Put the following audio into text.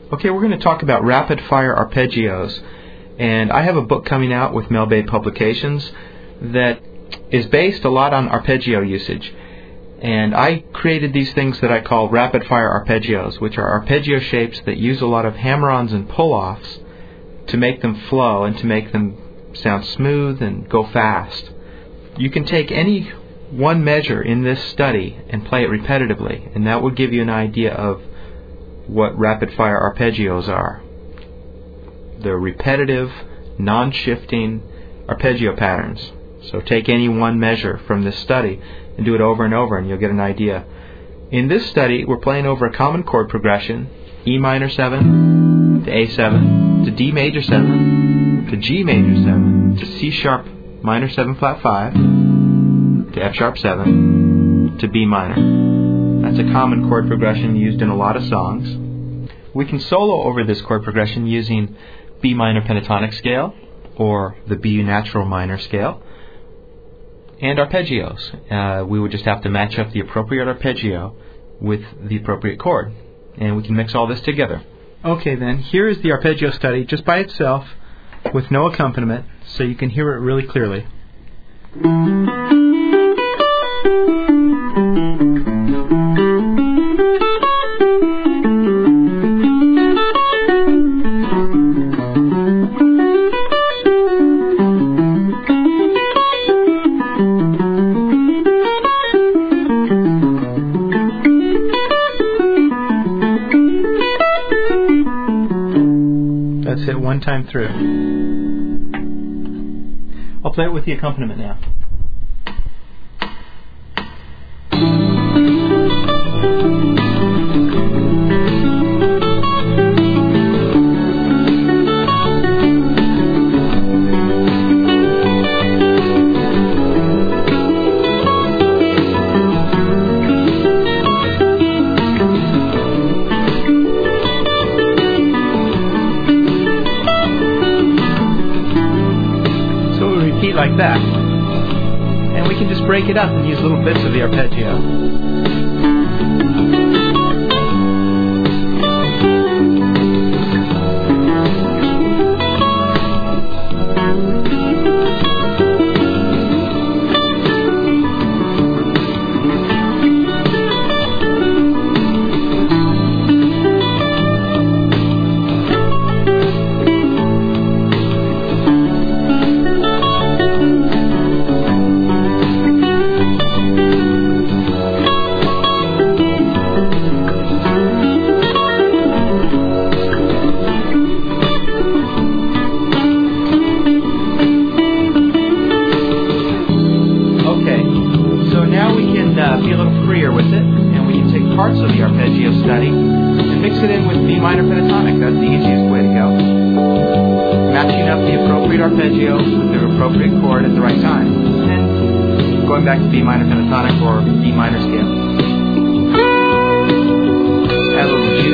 Okay, we're going to talk about rapid-fire arpeggios. And I have a book coming out with Mel Bay Publications that is based a lot on arpeggio usage. And I created these things that I call rapid-fire arpeggios, which are arpeggio shapes that use a lot of hammer-ons and pull-offs to make them flow and to make them sound smooth and go fast. You can take any one measure in this study and play it repetitively, and that would give you an idea of what rapid-fire arpeggios are. They're repetitive, non-shifting arpeggio patterns. So take any one measure from this study and do it over and over, and you'll get an idea. In this study, we're playing over a common chord progression, E minor 7 to A7 to D major 7 to G major 7 to C sharp minor 7 flat 5 to F sharp 7 to B minor. That's a common chord progression used in a lot of songs. We can solo over this chord progression using B minor pentatonic scale or the B natural minor scale and arpeggios. We would just have to match up the appropriate arpeggio with the appropriate chord, and we can mix all this together. Okay, then, here is the arpeggio study just by itself with no accompaniment, so you can hear it really clearly. That's it one time through. I'll play it with the accompaniment now. Like that. And we can just break it up and use little bits of the arpeggio. Be a little freer with it, and we can take parts of the arpeggio study and mix it in with B minor pentatonic. That's the easiest way to go. Matching up the appropriate arpeggio with the appropriate chord at the right time, and going back to B minor pentatonic or B minor scale. Add a little G